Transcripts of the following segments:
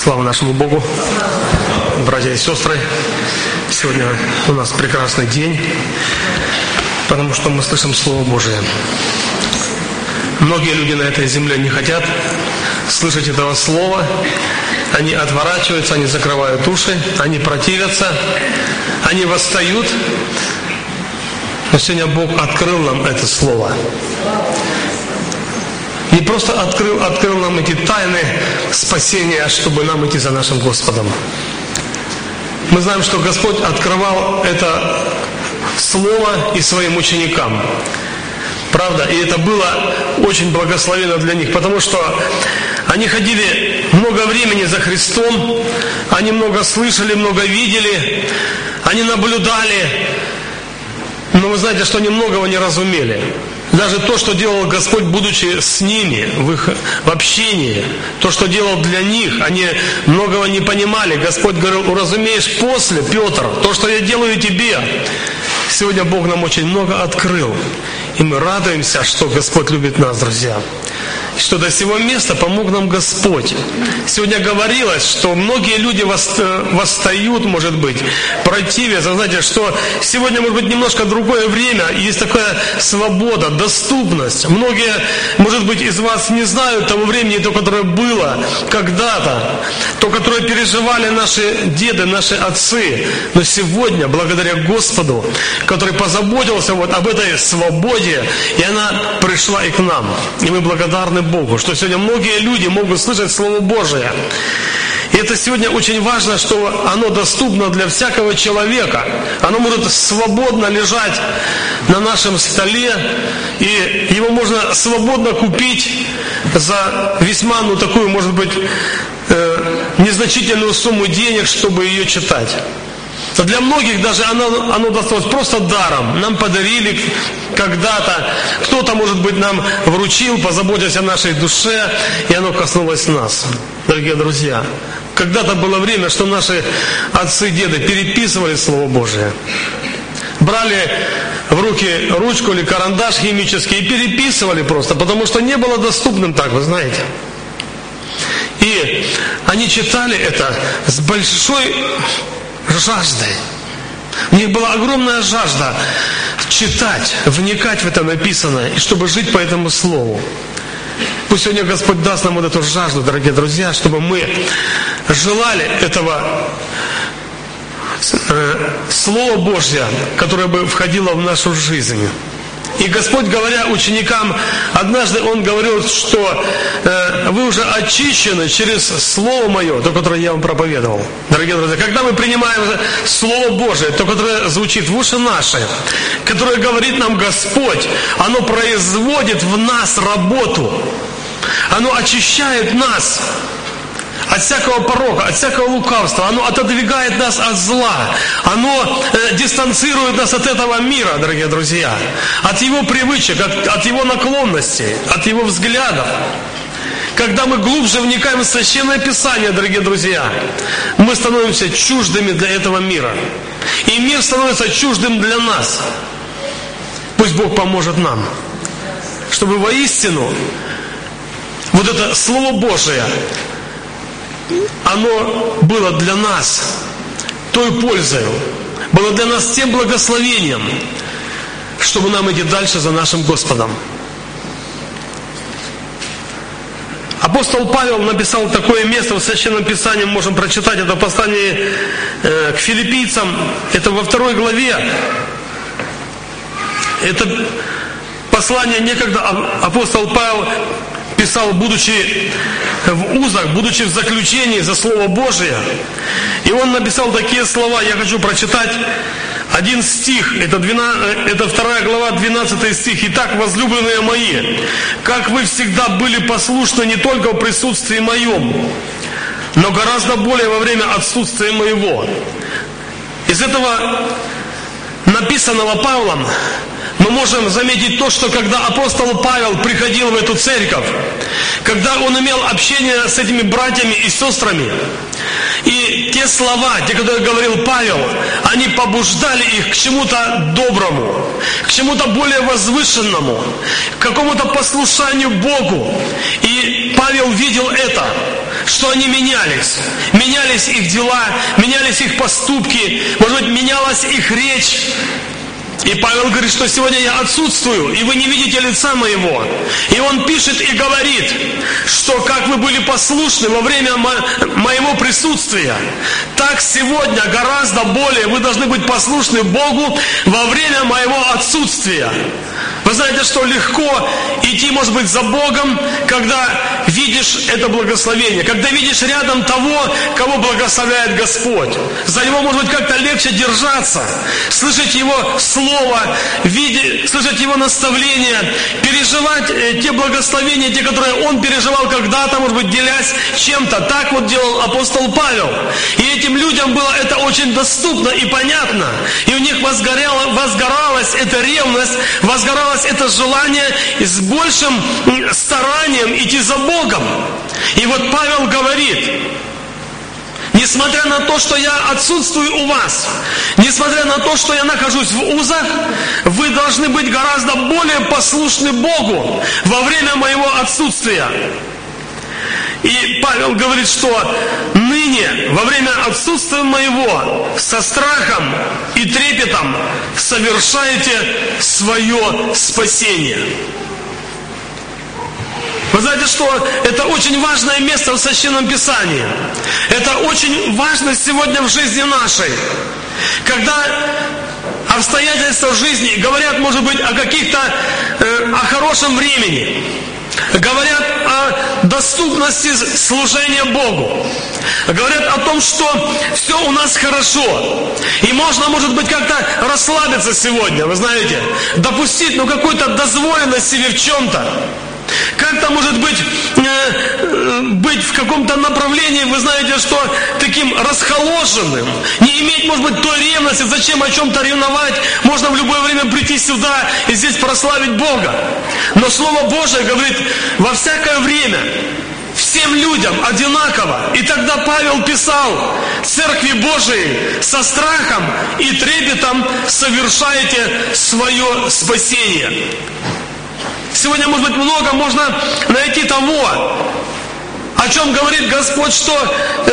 Слава нашему Богу, братья и сестры. Сегодня у нас прекрасный день, потому что мы слышим Слово Божие. Многие люди на этой земле не хотят слышать этого Слова. Они отворачиваются, они закрывают уши, они противятся, они восстают. Но сегодня Бог открыл нам это Слово. Не просто открыл нам эти тайны спасения, чтобы нам идти за нашим Господом. Мы знаем, что Господь открывал это Слово и своим ученикам. Правда? И это было очень благословенно для них, потому что они ходили много времени за Христом, они много слышали, много видели, они наблюдали, но вы знаете, что они многого не разумели. Даже то, что делал Господь, будучи с ними, в общении, то, что делал для них, они многого не понимали. Господь говорил: уразумеешь после, Петр, то, что я делаю тебе. Сегодня Бог нам очень много открыл. И мы радуемся, что Господь любит нас, друзья. И что до сего места помог нам Господь. Сегодня говорилось, что многие люди восстают, может быть, противятся. Знаете, что сегодня, может быть, немножко другое время, есть такая свобода, доступность. Многие, может быть, из вас не знают того времени, то, которое было когда-то, то, которое переживали наши деды, наши отцы. Но сегодня, благодаря Господу, который позаботился вот об этой свободе, и она пришла и к нам. И мы благодарны Богу, что сегодня многие люди могут слышать Слово Божие. И это сегодня очень важно, что оно доступно для всякого человека. Оно может свободно лежать на нашем столе, и его можно свободно купить за весьма, такую, может быть, незначительную сумму денег, чтобы ее читать. Но для многих даже оно досталось просто даром. Нам подарили когда-то, кто-то, может быть, нам вручил, позаботясь о нашей душе, и оно коснулось нас. Дорогие друзья, когда-то было время, что наши отцы и деды переписывали Слово Божие. Брали в руки ручку или карандаш химический и переписывали просто, потому что не было доступным так, вы знаете. И они читали это с большой жаждой. У них была огромная жажда читать, вникать в это написанное, и чтобы жить по этому слову. Пусть сегодня Господь даст нам вот эту жажду, дорогие друзья, чтобы мы желали этого Слова Божьего, которое бы входило в нашу жизнь. И Господь, говоря ученикам, однажды Он говорил, что вы уже очищены через Слово Мое, то, которое я вам проповедовал. Дорогие друзья, когда мы принимаем Слово Божие, то, которое звучит в уши наши, которое говорит нам Господь, оно производит в нас работу. Оно очищает нас от всякого порока, от всякого лукавства. Оно отодвигает нас от зла. Оно дистанцирует нас от этого мира, дорогие друзья. От его привычек, от его наклонностей, от его взглядов. Когда мы глубже вникаем в Священное Писание, дорогие друзья, мы становимся чуждыми для этого мира. И мир становится чуждым для нас. Пусть Бог поможет нам, чтобы воистину вот это Слово Божие, оно было для нас той пользою, было для нас тем благословением, чтобы нам идти дальше за нашим Господом. Апостол Павел написал такое место в Священном Писании, мы можем прочитать это в послании к филиппийцам, это во 2 главе. Это послание некогда апостол Павел писал, будучи в узах, будучи в заключении за Слово Божие. И он написал такие слова, я хочу прочитать один стих, это 2 глава, 12 стих. «Итак, возлюбленные мои, как вы всегда были послушны не только в присутствии моем, но гораздо более во время отсутствия моего». Из этого написанного Павлом мы можем заметить то, что когда апостол Павел приходил в эту церковь, когда он имел общение с этими братьями и сестрами, и те слова, те, которые говорил Павел, они побуждали их к чему-то доброму, к чему-то более возвышенному, к какому-то послушанию Богу. И Павел видел это, что они менялись. Менялись их дела, менялись их поступки, может быть, менялась их речь. И Павел говорит, что сегодня я отсутствую, и вы не видите лица моего. И он пишет и говорит, что как вы были послушны во время моего присутствия, так сегодня гораздо более вы должны быть послушны Богу во время моего отсутствия. Вы знаете, что легко идти, может быть, за Богом, когда видишь это благословение, когда видишь рядом того, кого благословляет Господь. За него, может быть, как-то легче держаться, слышать его слово, слышать его наставления, переживать те благословения, те, которые он переживал когда-то, может быть, делясь чем-то. Так вот делал апостол Павел. И этим людям было это очень доступно и понятно. И у них возгоралась эта ревность, возгоралось это желание с большим старанием идти за Богом. И вот Павел говорит: несмотря на то, что я отсутствую у вас, несмотря на то, что я нахожусь в узах, вы должны быть гораздо более послушны Богу во время моего отсутствия. И Павел говорит, что ныне, во время отсутствия моего, со страхом и трепетом совершаете свое спасение. Вы знаете, что это очень важное место в Священном Писании. Это очень важно сегодня в жизни нашей. Когда обстоятельства жизни говорят, может быть, о каких-то, о хорошем времени, говорят о доступности служения Богу, говорят о том, что все у нас хорошо, и можно, может быть, как-то расслабиться сегодня, вы знаете, допустить, какую-то дозволенность себе в чем-то. Как-то, может быть, быть в каком-то направлении, вы знаете, что таким расхоложенным, не иметь, может быть, той ревности, зачем о чем-то ревновать, можно в любое время прийти сюда и здесь прославить Бога. Но Слово Божие говорит: во всякое время, всем людям одинаково. И тогда Павел писал: Церкви Божией со страхом и трепетом совершаете свое спасение. Сегодня, может быть, много можно найти того, о чем говорит Господь, что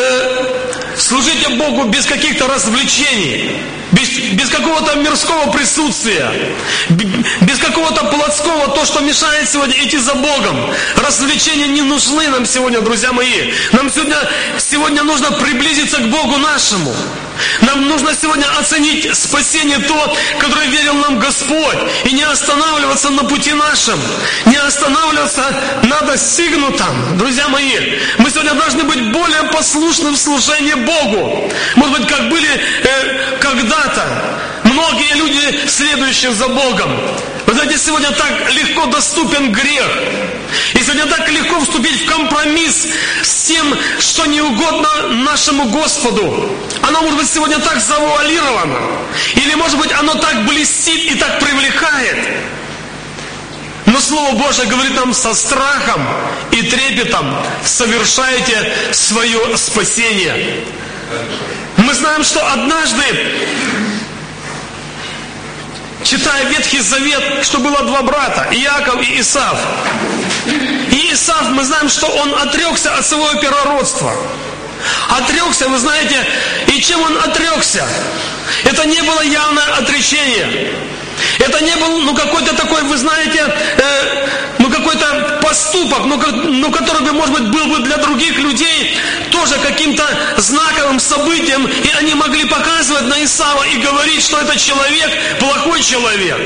служите Богу без каких-то развлечений, без какого-то мирского присутствия, без какого-то плотского, то, что мешает сегодня идти за Богом. Развлечения не нужны нам сегодня, друзья мои. Нам сегодня нужно приблизиться к Богу нашему. Нам нужно сегодня оценить спасение то, которое верил нам Господь, и не останавливаться на пути нашем, не останавливаться на достигнутом. Друзья мои, мы сегодня должны быть более послушны в служении Богу. Может быть, как были когда-то многие люди, следующие за Богом. Вы знаете, сегодня так легко доступен грех. И сегодня так легко вступить в компромисс с тем, что не угодно нашему Господу. Оно, может быть, сегодня так завуалировано. Или, может быть, оно так блестит и так привлекает. Но Слово Божие говорит нам: со страхом и трепетом совершаете свое спасение. Мы знаем, что однажды, читая Ветхий Завет, что было два брата, Иаков и Исав. И Исав, мы знаем, что он отрекся от своего первородства. Отрекся, вы знаете, и чем он отрекся? Это не было явное отречение. Это не был, какой-то такой, вы знаете, какой-то поступок, который бы, может быть, был бы для других людей тоже каким-то знаковым событием, и они могли показывать на Исава и говорить, что этот человек плохой человек.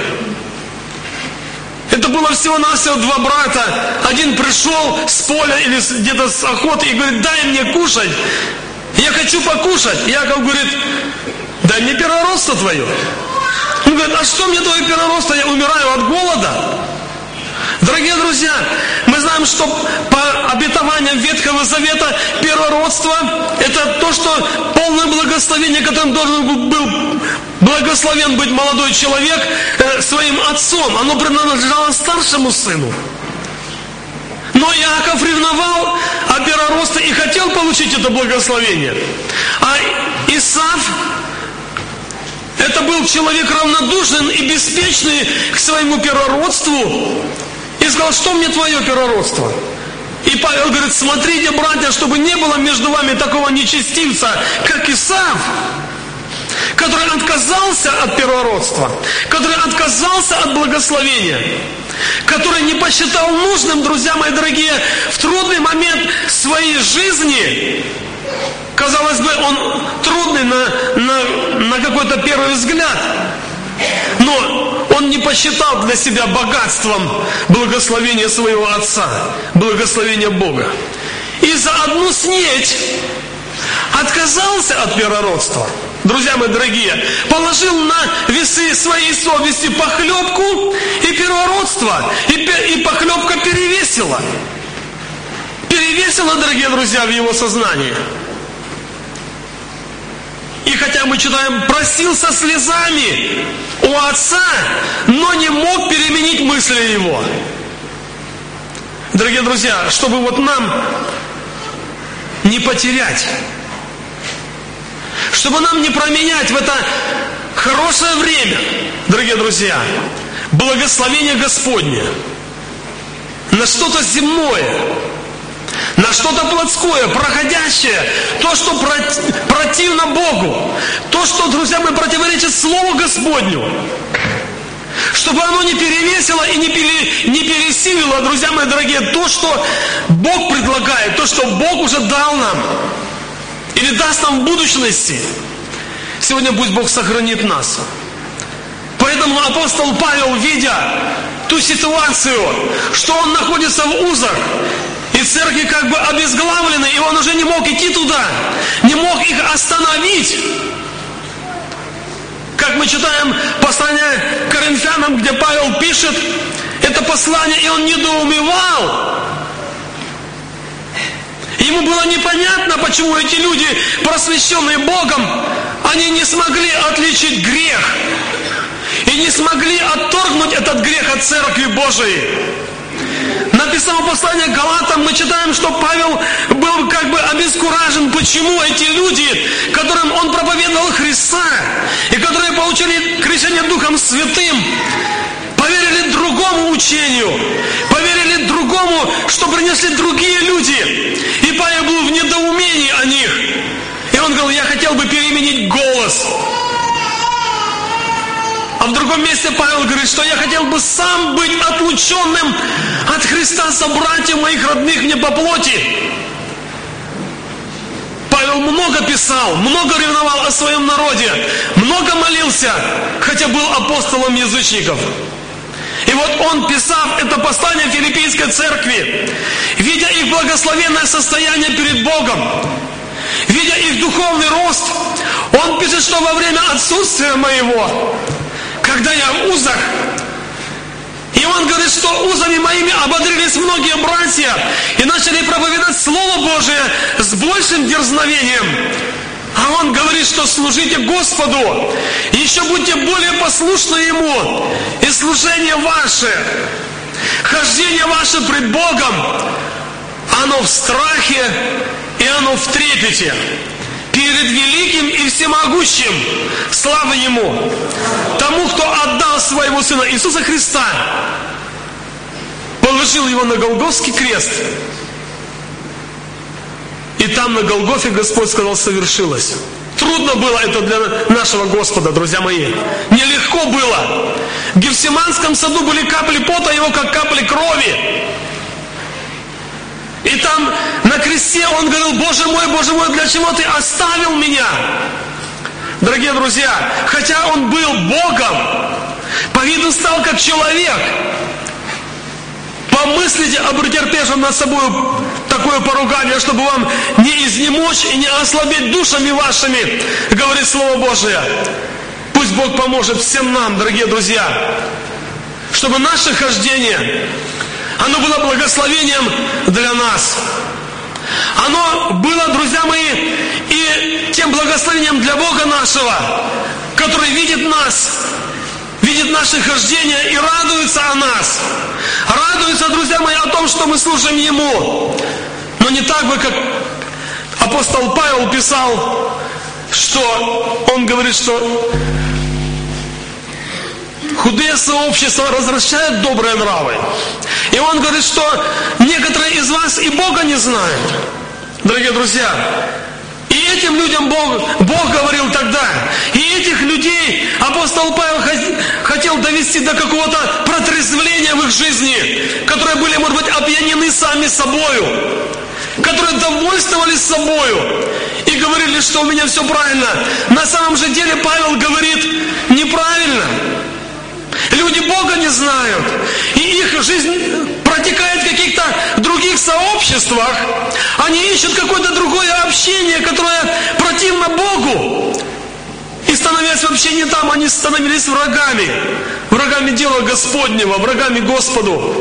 Это было всего-навсего два брата. Один пришел с поля или где-то с охоты и говорит: дай мне кушать, я хочу покушать. Иаков говорит: дай мне первородство твое. Он говорит: а что мне твое первородство, я умираю от голода. Дорогие друзья, мы знаем, что по обетованиям Ветхого Завета первородство — это то, что полное благословение, которым должен был благословен быть молодой человек своим отцом. Оно принадлежало старшему сыну. Но Иаков ревновал о первородстве и хотел получить это благословение. А Исав — это был человек равнодушный и беспечный к своему первородству. И сказал: что мне твое первородство? И Павел говорит: смотрите, братья, чтобы не было между вами такого нечестивца, как Исав, который отказался от первородства, который отказался от благословения, который не посчитал нужным, друзья мои дорогие, в трудный момент своей жизни, казалось бы, он трудный на какой-то первый взгляд, но он не посчитал для себя богатством благословения своего отца, благословения Бога. И за одну снеть отказался от первородства. Друзья мои дорогие, положил на весы своей совести похлебку и первородство, и похлебка перевесила. Перевесила, дорогие друзья, в его сознании. И хотя мы читаем, просил со слезами у отца, но не мог переменить мысли его. Дорогие друзья, чтобы вот нам не потерять, чтобы нам не променять в это хорошее время, дорогие друзья, благословение Господне на что-то земное, на что-то плотское, проходящее, то, что противно Богу, то, что, друзья мои, противоречит Слову Господню, чтобы оно не перевесило и не пересилило, друзья мои дорогие, то, что Бог предлагает, то, что Бог уже дал нам или даст нам в будущности. Сегодня пусть Бог сохранит нас. Поэтому апостол Павел, видя ту ситуацию, что он находится в узах, и церкви как бы обезглавлены, и он уже не мог идти туда, не мог их остановить. Как мы читаем послание к Коринфянам, где Павел пишет это послание, и он недоумевал. Ему было непонятно, почему эти люди, просвещенные Богом, они не смогли отличить грех и не смогли отторгнуть этот грех от Церкви Божией. Написано послание к Галатам, мы читаем, что Павел был как бы обескуражен, почему эти люди, которым он проповедовал Христа, и которые получили крещение Духом Святым, поверили другому учению, поверили другому, что принесли другие люди. И Павел был в недоумении о них. И он говорил: я хотел бы переменить голос. А в другом месте Павел говорит, что я хотел бы сам быть отлученным от Христа собратьев моих родных мне по плоти. Павел много писал, много ревновал о своем народе, много молился, хотя был апостолом язычников. И вот он, писав это послание Филиппийской церкви, видя их благословенное состояние перед Богом, видя их духовный рост, он пишет, что во время отсутствия моего, когда я в узах, и он говорит, что узами моими ободрились многие братья и начали проповедовать Слово Божие с большим дерзновением. А он говорит, что служите Господу, еще будьте более послушны Ему, и служение ваше, хождение ваше пред Богом, оно в страхе и оно в трепете перед великим и всемогущим. Слава Ему, тому, кто отдал своего Сына Иисуса Христа, положил Его на Голгофский крест. И там на Голгофе Господь сказал: совершилось. Трудно было это для нашего Господа, друзья мои. Нелегко было. В Гефсиманском саду были капли пота Его, как капли крови. И там на кресте Он говорил: Боже мой, для чего Ты оставил меня? Дорогие друзья, хотя Он был Богом, по виду стал как человек. Помыслите об претерпевшем над собой такое поругание, чтобы вам не изнемочь и не ослабеть душами вашими, говорит Слово Божие. Пусть Бог поможет всем нам, дорогие друзья, чтобы наше хождение, оно было благословением для нас. Оно было, друзья мои, и тем благословением для Бога нашего, который видит нас, видит наше хождение и радуется о нас. Радуется, друзья мои, о том, что мы служим Ему. Но не так бы, как апостол Павел писал, что он говорит, что худые сообщества развращают добрые нравы. И он говорит, что некоторые из вас и Бога не знают. Дорогие друзья, и этим людям Бог говорил тогда. И этих людей апостол Павел хотел довести до какого-то протрезвления в их жизни, которые были, может быть, опьянены сами собою, которые довольствовались собою и говорили, что у меня все правильно. На самом же деле Павел говорит неправильно. Люди Бога не знают, и их жизнь протекает в каких-то других сообществах. Они ищут какое-то другое общение, которое противно Богу. И становясь в общении там, они становились врагами. Врагами дела Господнего, врагами Господу.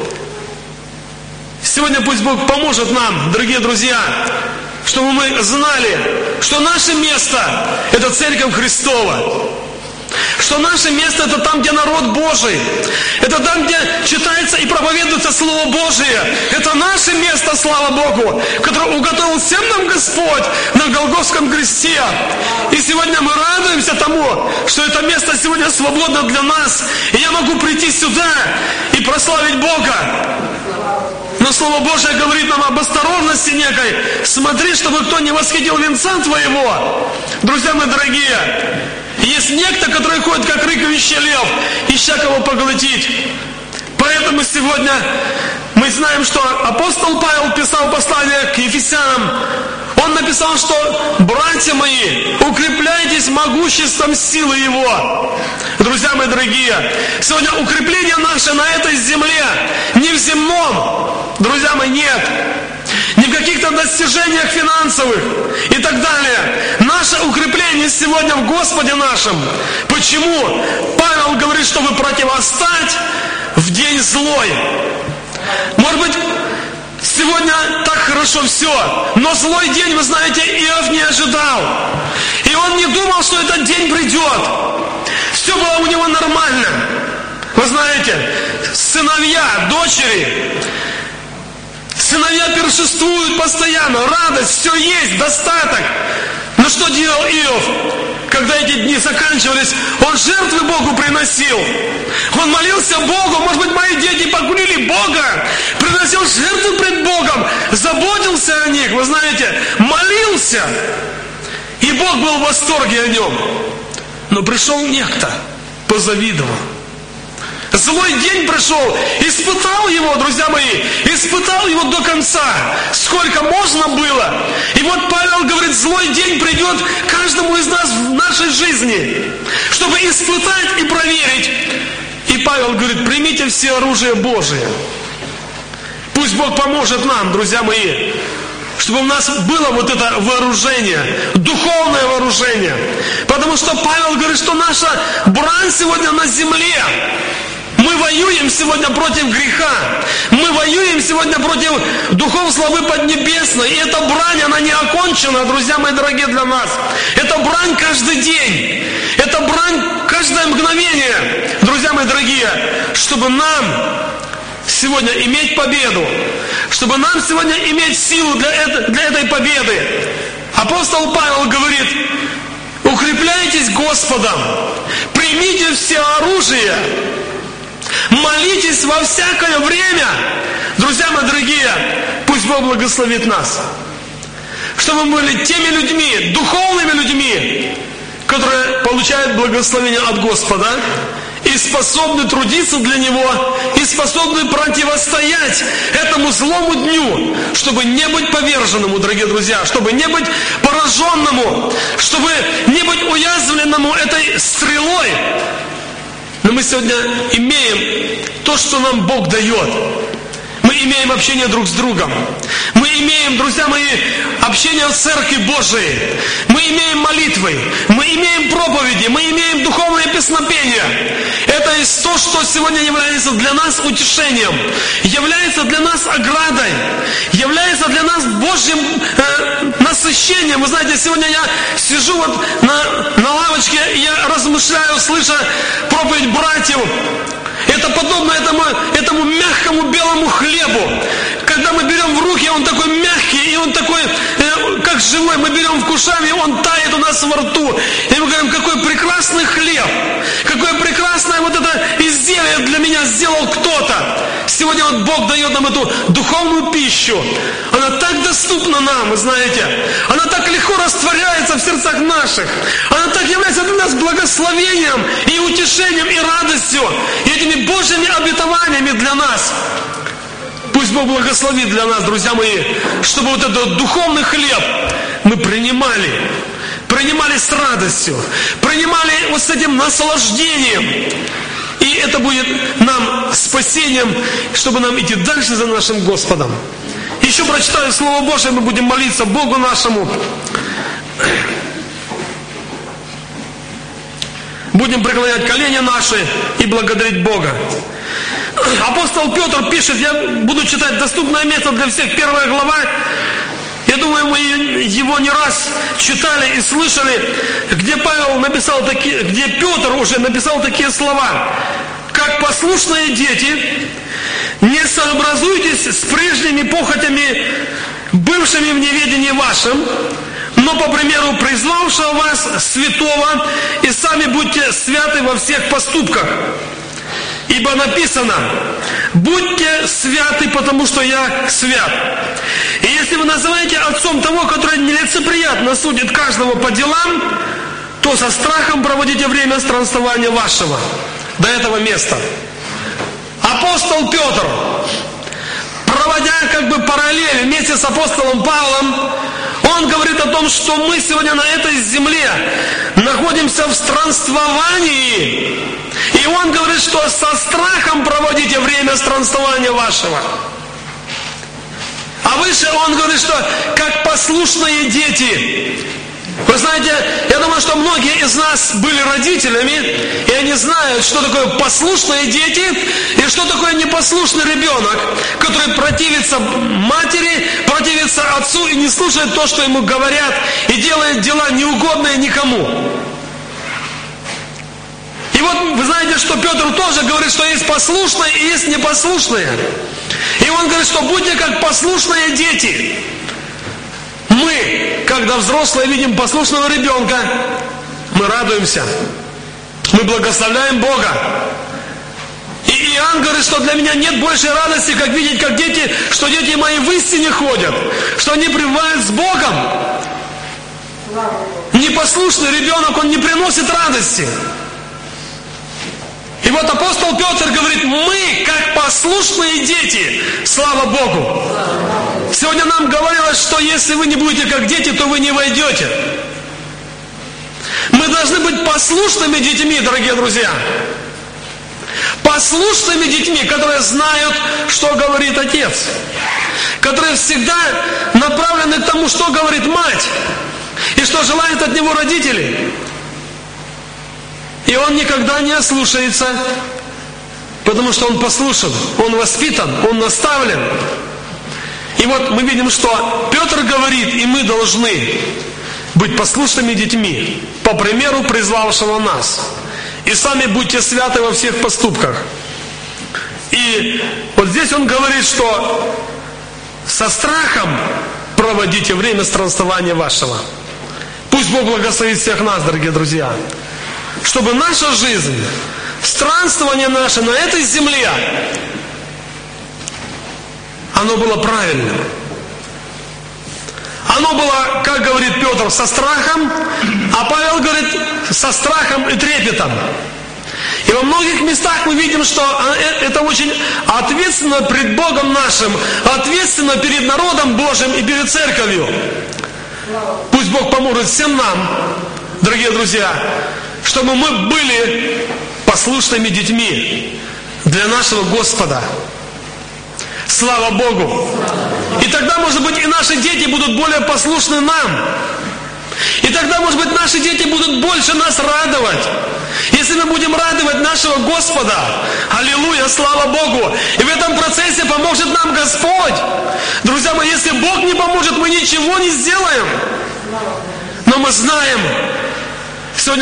Сегодня пусть Бог поможет нам, дорогие друзья, чтобы мы знали, что наше место – это Церковь Христова. Что наше место это там, где народ Божий. Это там, где читается и проповедуется Слово Божие. Это наше место, слава Богу, которое уготовил всем нам Господь на Голгофском кресте. И сегодня мы радуемся тому, что это место сегодня свободно для нас. И я могу прийти сюда и прославить Бога. Но Слово Божие говорит нам об осторожности некой. Смотри, чтобы кто не восхитил венца твоего. Друзья мои дорогие, есть некто, который ходит, как рыкающий лев, ища кого поглотить. Поэтому сегодня мы знаем, что апостол Павел писал послание к Ефесянам. Он написал, что «Братья мои, укрепляйтесь могуществом силы Его». Друзья мои дорогие, сегодня укрепление наше на этой земле не в земном, друзья мои, нет. Не в каких-то достижениях финансовых и так далее. Наше укрепление сегодня в Господе нашем. Почему? Павел говорит, чтобы противостать в день злой. Может быть, сегодня так хорошо все, но злой день, вы знаете, Иов не ожидал. И он не думал, что этот день придет. Все было у него нормально. Вы знаете, сыновья, дочери, сыновья пиршествуют постоянно, радость, все есть, достаток. Но что делал Иов? Когда эти дни заканчивались, он жертвы Богу приносил. Он молился Богу, может быть, мои дети погубили Бога, приносил жертвы пред Богом, заботился о них, вы знаете, молился. И Бог был в восторге о нем. Но пришел некто, позавидовал. Злой день пришел, испытал его, друзья мои, испытал его до конца, сколько можно было. И вот Павел говорит, злой день придет каждому из нас в нашей жизни, чтобы испытать и проверить. И Павел говорит, примите все оружие Божие. Пусть Бог поможет нам, друзья мои, чтобы у нас было вот это вооружение, духовное вооружение. Потому что Павел говорит, что наша брань сегодня на земле. Мы воюем сегодня против греха. Мы воюем сегодня против духов славы поднебесной. И эта брань, она не окончена, друзья мои дорогие, для нас. Это брань каждый день. Это брань каждое мгновение, друзья мои дорогие, чтобы нам сегодня иметь победу, чтобы нам сегодня иметь силу для этой победы. Апостол Павел говорит, укрепляйтесь Господом, примите все оружие, молитесь во всякое время. Друзья мои дорогие, пусть Бог благословит нас, чтобы мы были теми людьми, духовными людьми, которые получают благословение от Господа и способны трудиться для Него, и способны противостоять этому злому дню, чтобы не быть поверженному, дорогие друзья, чтобы не быть пораженному, чтобы не быть уязвленному этой стрелой. Но мы сегодня имеем то, что нам Бог дает. Мы имеем общение друг с другом. Мы имеем, друзья мои, общение в Церкви Божией. Мы имеем молитвы. Мы имеем проповеди. Мы имеем духовное песнопение. Это есть то, что сегодня является для нас утешением. Является для нас оградой. Является для нас Божьим насыщением. Вы знаете, сегодня я сижу вот на лавочке, и я размышляю, слыша проповедь братьев. Это подобно этому мягкому белому хлебу, Когда мы берем в руки, он такой мягкий, и он такой, как живой, мы берем, вкушаем, и он тает у нас во рту. И мы говорим, какой прекрасный хлеб, какое прекрасное вот это изделие для меня сделал кто-то. Сегодня вот Бог дает нам эту духовную пищу. Она так доступна нам, вы знаете. Она так легко растворяется в сердцах наших. Она так является для нас благословением и утешением, и радостью, и этими Божьими обетованиями для нас. Пусть Бог благословит для нас, друзья мои, чтобы вот этот духовный хлеб мы принимали с радостью, принимали вот с этим наслаждением. И это будет нам спасением, чтобы нам идти дальше за нашим Господом. Еще прочитаю Слово Божие, мы будем молиться Богу нашему. Будем преклонять колени наши и благодарить Бога. Апостол Петр пишет, я буду читать доступное место для всех, 1 глава. Я думаю, мы его не раз читали и слышали, где Петр уже написал такие слова. Как послушные дети, не сообразуйтесь с прежними похотями, бывшими в неведении вашем, но по примеру призвавшего вас святого, и сами будьте святы во всех поступках. Ибо написано, будьте святы, потому что я свят. И если вы называете отцом того, который нелицеприятно судит каждого по делам, то со страхом проводите время странствования вашего до этого места. Апостол Петр, проводя как бы параллель вместе с апостолом Павлом, он говорит о том, что мы сегодня на этой земле находимся в странствовании. И он говорит, что со страхом проводите время странствования вашего. А выше он говорит, что как послушные дети. Вы знаете, я думаю, что многие из нас были родителями, и они знают, что такое послушные дети и что такое непослушный ребенок, который противится матери, противится отцу и не слушает то, что ему говорят, и делает дела неугодные никому. И вот вы знаете, что Петр тоже говорит, что есть послушные и есть непослушные. И он говорит, что будьте как послушные дети. Мы, когда взрослые видим послушного ребенка, мы радуемся. Мы благословляем Бога. И Иоанн говорит, что для меня нет большей радости, как видеть, как дети, что дети мои в истине ходят, что они пребывают с Богом. Непослушный ребенок, он не приносит радости. И вот апостол Петр говорит, мы, как послушные дети, слава Богу. Сегодня нам говорилось, что если вы не будете как дети, то вы не войдете. Мы должны быть послушными детьми, дорогие друзья. Послушными детьми, которые знают, что говорит отец. Которые всегда направлены к тому, что говорит мать. И что желают от него родители. И он никогда не ослушается, потому что он послушен, он воспитан, он наставлен. И вот мы видим, что Петр говорит, и мы должны быть послушными детьми, по примеру призвавшего нас. И сами будьте святы во всех поступках. И вот здесь он говорит, что со страхом проводите время странствования вашего. Пусть Бог благословит всех нас, дорогие друзья. Чтобы наша жизнь, странствование наше на этой земле, оно было правильным. Оно было, как говорит Петр, со страхом, а Павел говорит, со страхом и трепетом. И во многих местах мы видим, что это очень ответственно пред Богом нашим, ответственно перед народом Божьим и перед церковью. Пусть Бог поможет всем нам, дорогие друзья, чтобы мы были послушными детьми для нашего Господа. Слава Богу! И тогда, может быть, и наши дети будут более послушны нам. И тогда, может быть, наши дети будут больше нас радовать. Если мы будем радовать нашего Господа, аллилуйя, слава Богу. И в этом процессе поможет нам Господь. Друзья мои, если Бог не поможет, мы ничего не сделаем. Но мы знаем, сегодня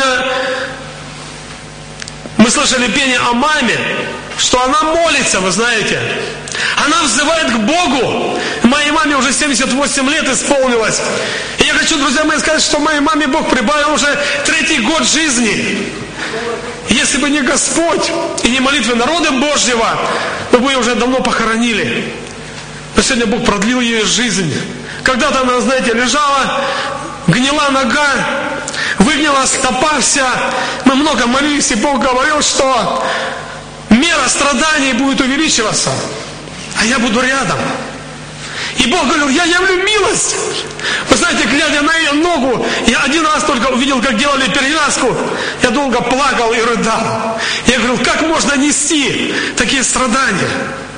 мы слышали пение о маме, что она молится, вы знаете. Она взывает к Богу. Моей маме уже 78 лет исполнилось. И я хочу, друзья мои, сказать, что моей маме Бог прибавил уже 3-й год жизни. Если бы не Господь и не молитвы народа Божьего, мы бы ее уже давно похоронили. Но сегодня Бог продлил ее жизнь. Когда-то она, знаете, лежала, гнила нога, выгнила стопа вся. Мы много молились, и Бог говорил, что мера страданий будет увеличиваться, а я буду рядом. И Бог говорил, я явлю милость. Вы знаете, глядя на ее ногу, я один раз только увидел, как делали перевязку. Я долго плакал и рыдал. Я говорил, как можно нести такие страдания?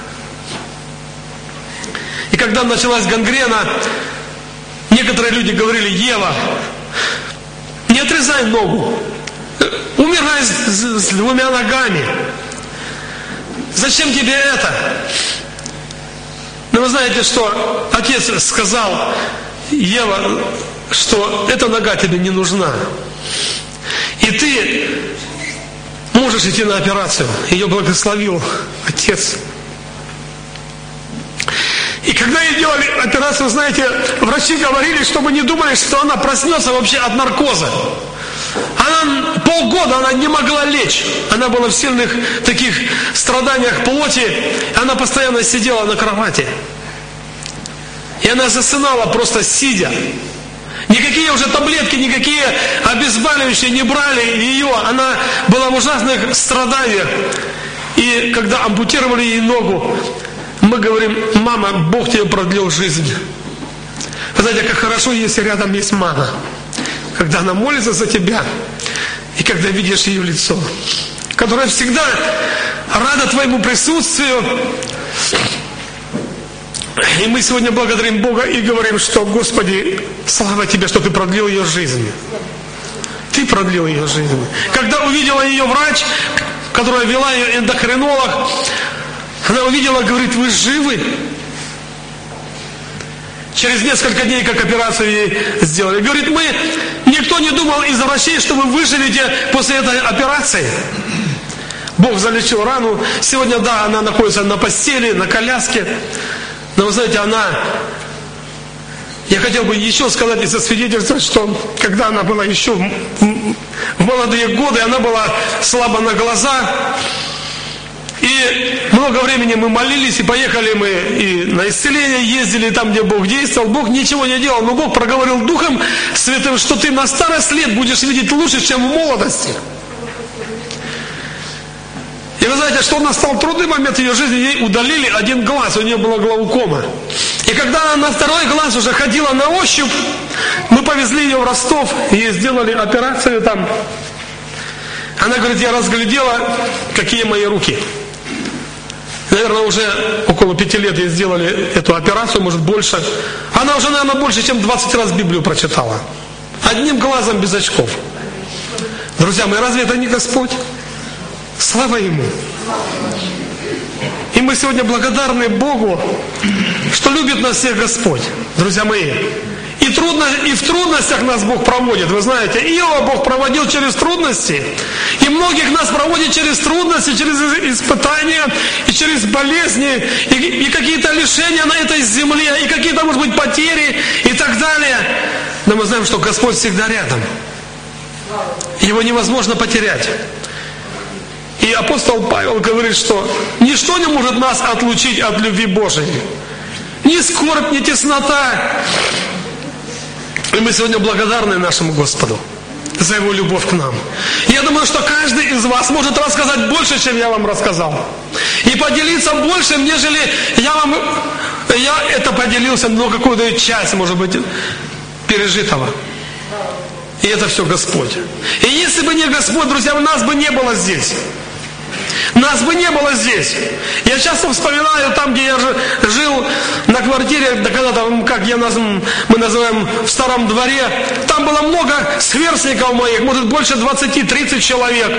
И когда началась гангрена, некоторые люди говорили, Ева, не отрезай ногу, умирай с 2 ногами. Зачем тебе это? Но вы знаете, что отец сказал, Ева, что эта нога тебе не нужна. И ты можешь идти на операцию. Ее благословил отец. И когда ей делали операцию, знаете, врачи говорили, чтобы не думали, что она проснется вообще от наркоза. Она полгода она не могла лечь. Она была в сильных таких страданиях плоти. Она постоянно сидела на кровати. И она засынала просто сидя. Никакие уже таблетки, никакие обезболивающие не брали ее. Она была в ужасных страданиях. И когда ампутировали ей ногу, мы говорим, мама, Бог тебе продлил жизнь. Вы знаете, как хорошо, если рядом есть мама. Когда она молится за тебя, и когда видишь ее лицо, которая всегда рада твоему присутствию. И мы сегодня благодарим Бога и говорим, что, Господи, слава Тебе, что Ты продлил ее жизнь. Ты продлил ее жизнь. Когда увидела ее врач, которая вела ее эндокринолог, она увидела, говорит, вы живы? Через несколько дней, как операцию ей сделали. Говорит, никто не думал из врачей, что вы выживете после этой операции. Бог залечил рану. Сегодня, да, она находится на постели, на коляске. Но вы знаете, я хотел бы еще сказать и засвидетельствовать, что когда она была еще в молодые годы, она была слаба на глаза. И много времени мы молились, и поехали мы и на исцеление ездили, там, где Бог действовал. Бог ничего не делал, но Бог проговорил Духом Святым, что ты на старость лет будешь видеть лучше, чем в молодости. И вы знаете, что настал трудный момент в ее жизни, ей удалили 1 глаз, у нее была глаукома. И когда она на 2-й глаз уже ходила на ощупь, мы повезли ее в Ростов, ей сделали операцию там. Она говорит, я разглядела, какие мои руки. Наверное, уже около 5 лет ей сделали эту операцию, может больше. Она уже, наверное, больше, чем 20 раз Библию прочитала. 1 глазом без очков. Друзья мои, разве это не Господь? Слава Ему! И мы сегодня благодарны Богу, что любит нас всех Господь, друзья мои. И в трудностях нас Бог проводит, вы знаете. Иова Бог проводил через трудности. И многих нас проводит через трудности, через испытания, и через болезни, и какие-то лишения на этой земле, и какие-то, может быть, потери, и так далее. Но мы знаем, что Господь всегда рядом. Его невозможно потерять. И апостол Павел говорит, что ничто не может нас отлучить от любви Божией. Ни скорбь, ни теснота. И мы сегодня благодарны нашему Господу за Его любовь к нам. И я думаю, что каждый из вас может рассказать больше, чем я вам рассказал. И поделиться больше, нежели я это поделился, но какую-то часть, может быть, пережитого. И это все Господь. И если бы не Господь, друзья, нас бы не было здесь. Нас бы не было здесь. Я часто вспоминаю там, где я жил на квартире, да когда-то, мы называем в старом дворе, там было много сверстников моих, может больше 20-30 человек.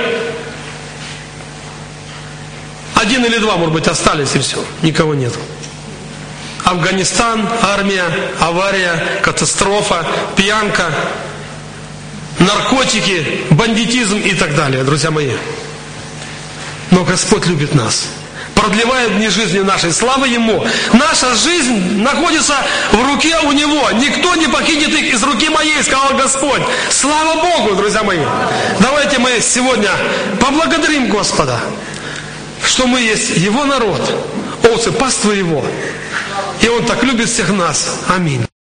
1 или 2, может быть, остались, и все, никого нет. Афганистан, армия, авария, катастрофа, пьянка, наркотики, бандитизм и так далее, друзья мои. Но Господь любит нас. продлевает дни жизни нашей. Слава Ему! Наша жизнь находится в руке у Него. Никто не покинет их из руки моей, сказал Господь. Слава Богу, друзья мои! Давайте мы сегодня поблагодарим Господа, что мы есть Его народ, овцы, паства Его. И Он так любит всех нас. Аминь.